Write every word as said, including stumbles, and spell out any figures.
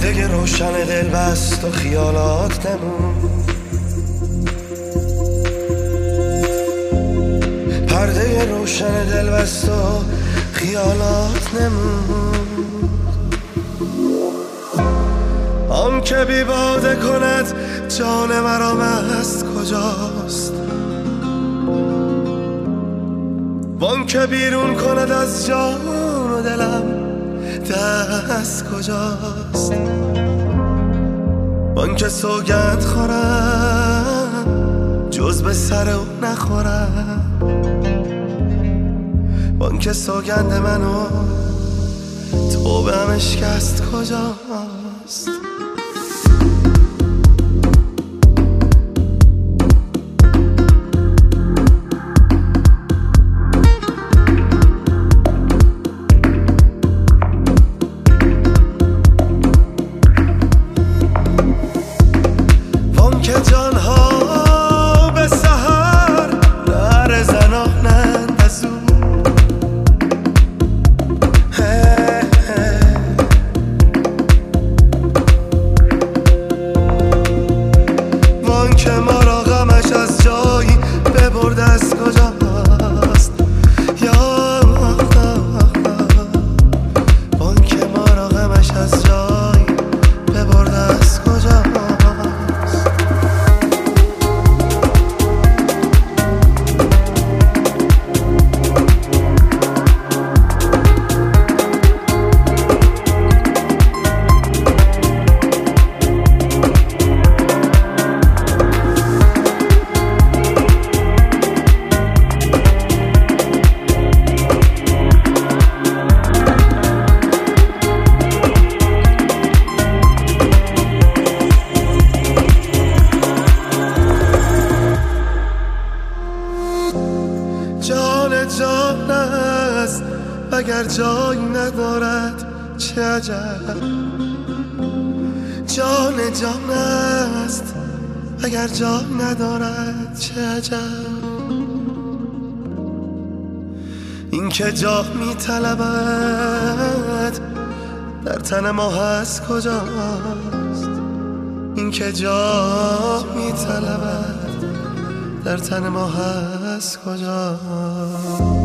پرده روشن دل بست و خیالات نمون، پرده روشن دل بست و خیالات نمون. آن که بی باده کند جان مرا مست کجاست، وان که بیرون کند از جان و دلم دست کجاست. وان که سوگند خورم جز به سر او نخورم، وان که سوگند منو توبه هم اشکست کجاست. که جانها به سحر نره زنانند از او، وان که ما را غمش از جایی ببرد از کجاست. یا وان که ما را غمش از جایی ببرد از کجاست. جان جان است اگر جایی ندارد چه عجب، جان جان است اگر جای ندارد چه عجب. این که جا می طلبد در تن ما هست کجاست، این که جا می طلبد در تن ما هست کجاست.